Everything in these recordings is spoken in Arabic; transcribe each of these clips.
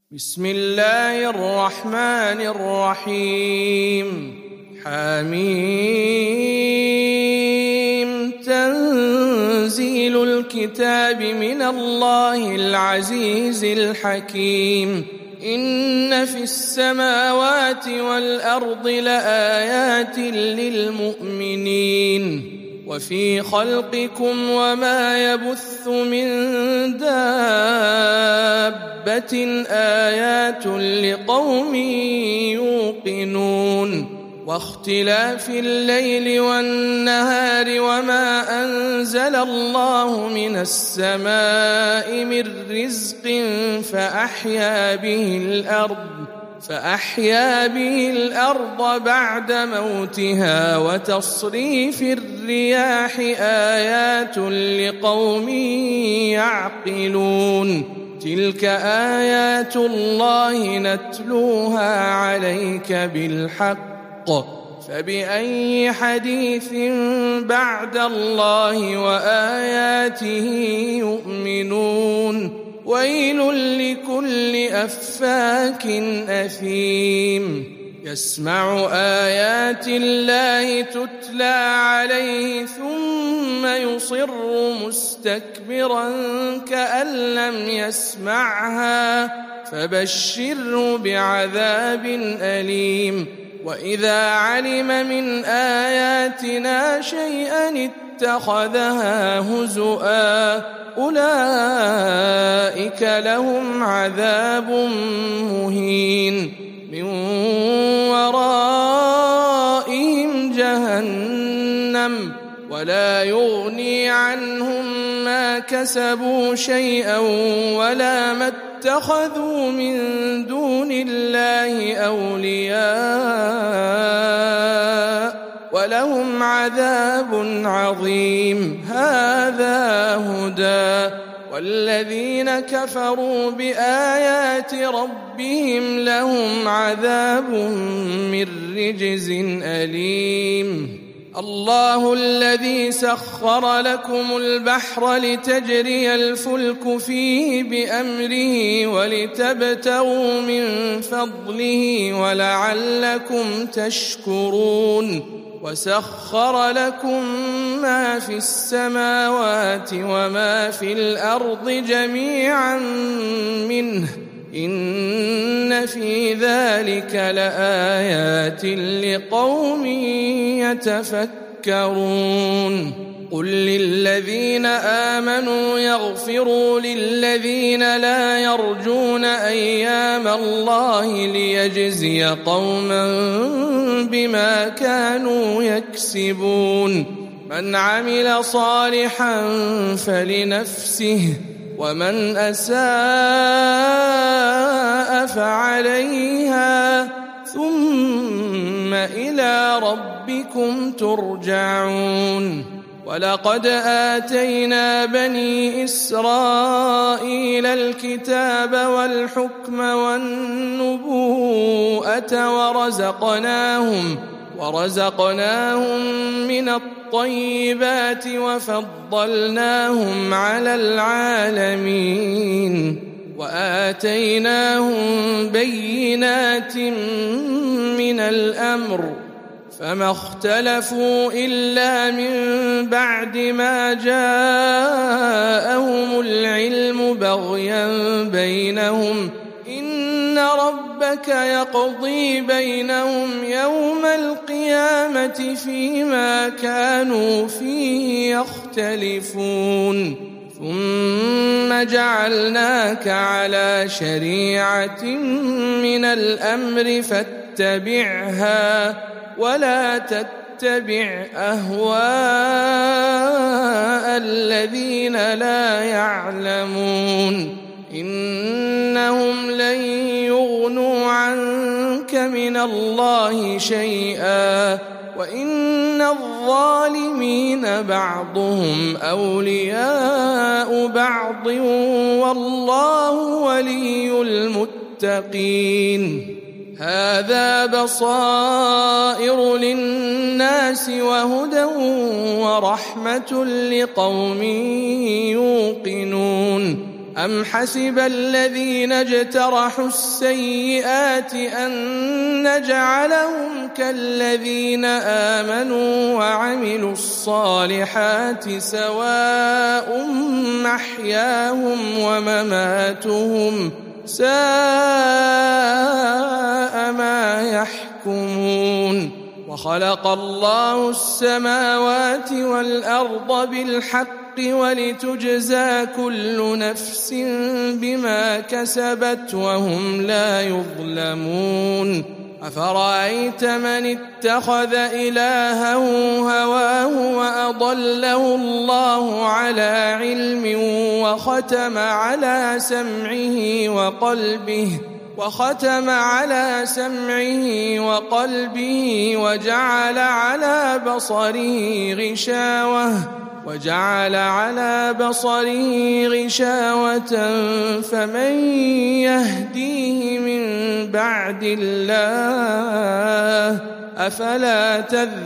بسم الله الرحمن الرحيم حميم تنزيل الكتاب من الله العزيز الحكيم إن في السماوات والأرض لآيات للمؤمنين وفي خلقكم وما يبث من دابة آيات لقوم يوقنون واختلاف الليل والنهار وما أنزل الله من السماء من رزق فأحيا به الأرض بعد موتها وتصريف الرياح آيات لقوم يعقلون تلك آيات الله نتلوها عليك بالحق فبأي حديث بعد الله وآياته يؤمنون ويل لكل أفاك أثيم يسمع آيات الله تتلى عليه ثم يصر مستكبرا كأن لم يسمعها فبشره بعذاب أليم وإذا علم من آياتنا شيئا اتخذها هزؤا أولئك لهم عذاب مهين من ورائهم جهنم ولا يغني عنهم ما كسبوا شيئا ولا ما اتخذوا من دون الله أولياء ولهم عذاب عظيم هذا هدى والذين كفروا بآيات ربهم لهم عذاب من رجز أليم الله الذي سخر لكم البحر لتجري الفلك فيه بأمره ولتبتغوا من فضله ولعلكم تشكرون وسخر لكم ما في السماوات وما في الأرض جميعا منه إن في ذلك لآيات لقوم يتفكرون قل للذين آمنوا يغفروا للذين لا يرجون أيام الله ليجزي قوما بما كانوا يكسبون من عمل صالحا فلنفسه ومن أساء فعليها ثم إلى ربكم ترجعون ولقد آتينا بني إسرائيل الكتاب والحكم والنبوءة ورزقناهم من الطيبات وفضلناهم على العالمين وآتيناهم بينات من الأمر فما اختلفوا إلا من بعد ما جاءهم العلم بغيا بينهم إن ربك يقضي بينهم يوم القيامة فيما كانوا فيه يختلفون ثم جعلناك على شريعة من الأمر فاتبعها ولا تتبع أهواء الذين لا يعلمون إنهم لن يغنوا عنك من الله شيئا وإن الظالمين بعضهم أولياء بعض والله ولي المتقين هذا بصائر للناس وهدى ورحمة لقوم يوقنون أم حسب الذين اجترحوا السيئات أن نجعلهم كالذين آمنوا وعملوا الصالحات سواء محياهم ومماتهم ساء ما يحكمون وخلق الله السماوات والأرض بالحق ولتجزى كل نفس بما كسبت وهم لا يظلمون أفرأيت من اتخذ إلهه هواه وأضله الله على علم وختم سمعه وقلبه وجعل على بصره غشاوة فمن يهديه من بعد الله أفلا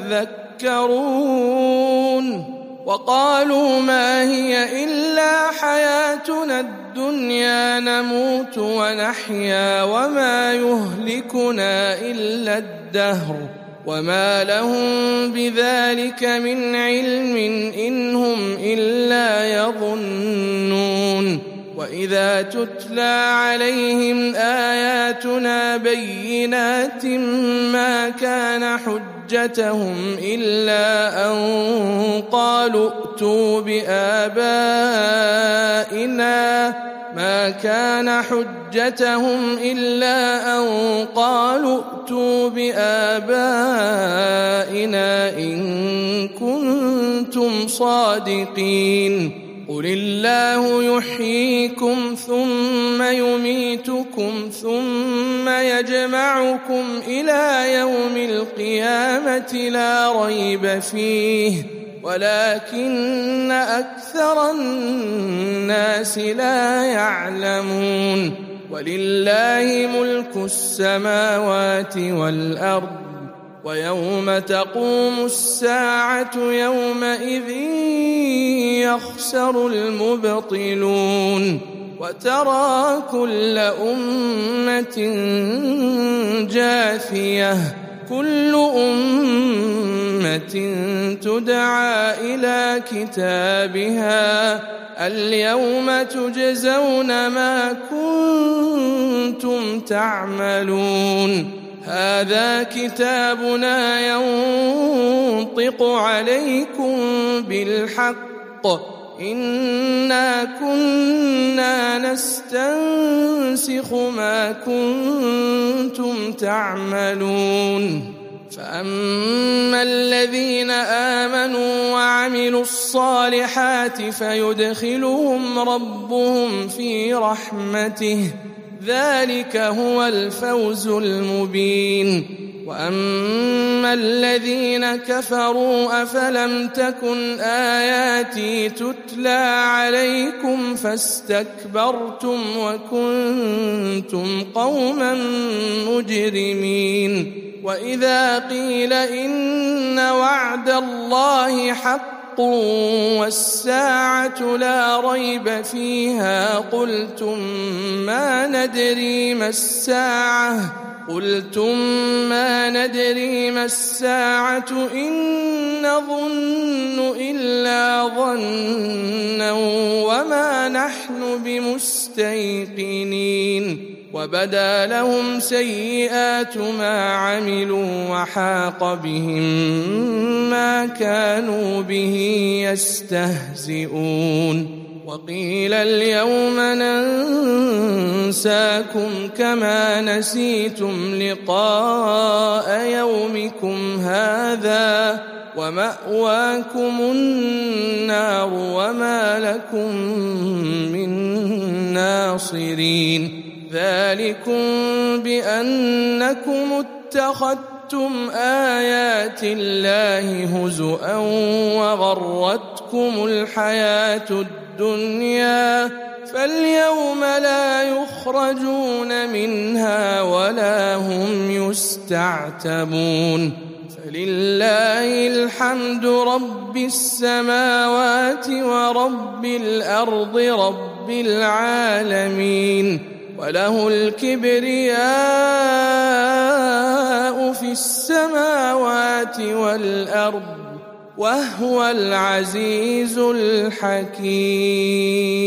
تذكرون وقالوا ما هي إلا حياتنا الدنيا نموت ونحيا وما يهلكنا إلا الدهر وما لهم بذلك من علم إن هم إلا يظنون وإذا تتلى عليهم آياتنا بينات ما كان حجتهم إلا أن قالوا ائتوا بآبائنا إن كنتم صادقين قل الله يحييكم ثم يميتكم ثم يجمعكم إلى يوم القيامة لا ريب فيه ولكن أكثر الناس لا يعلمون ولله ملك السماوات والأرض ويوم تقوم الساعة يومئذ يخسر المبطلون وترى كل أمة جاثية كل أمة تدعى إلى كتابها اليوم تجزون ما كنتم تعملون هذا كتابنا ينطق عليكم بالحق إنا كنا نستنسخ ما كنتم تعملون فأما الذين آمنوا وعملوا الصالحات فيدخلهم ربهم في رحمته ذلك هو الفوز المبين وأما الذين كفروا أفلم تكن آياتي تتلى عليكم فاستكبرتم وكنتم قوما مجرمين وإذا قيل إن وعد الله حق والساعة لا ريب فيها قلتم ما ندري ما الساعة إن نظن إلا ظنا وما نحن بمستيقنين وبدا لهم سيئات ما عملوا وحاق بهم ما كانوا به يستهزئون وقيل اليوم ننساكم كما نسيتم لقاء يومكم هذا ومأواكم النار وما لكم من ناصرين ذلكم بأنكم اتخذتم آيات الله هزؤا وغرتكم الحياة الدنيا فاليوم لا يخرجون منها ولا هم يستعتبون فلله الحمد رب السماوات ورب الأرض رب رب العالمين وله الكبرياء في السماوات والأرض وهو العزيز الحكيم.